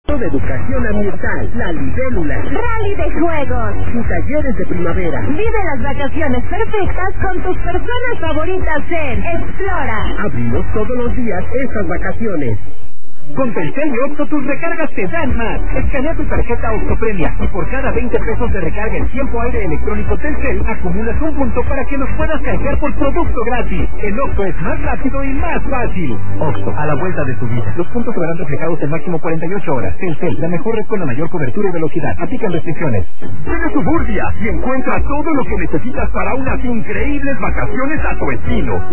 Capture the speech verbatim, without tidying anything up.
de educación ambiental, La Libélula, rally de juegos y talleres de primavera. Vive las vacaciones perfectas con tus personas favoritas en Explora. Abrimos todos los días estas vacaciones. Con Telcel y Octo tus recargas te dan más. Escanea tu tarjeta Octo Premia y por cada veinte pesos de recarga en tiempo aire electrónico Telcel acumulas un punto para que nos puedas canjear por producto gratis. El Octo es más rápido y más fácil. Octo, a la vuelta de tu vida. Los puntos se verán reflejados en máximo cuarenta y ocho horas. Telcel, la mejor red con la mayor cobertura y velocidad. Aplican restricciones. Ven a Suburbia y encuentra todo lo que necesitas para unas increíbles vacaciones a tu estilo.